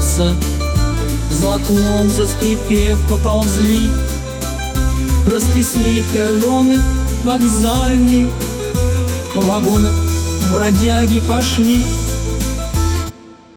раздался, за окном заскрипев поползли, расписные колонны вокзальные, по вагонам бродяги пошли.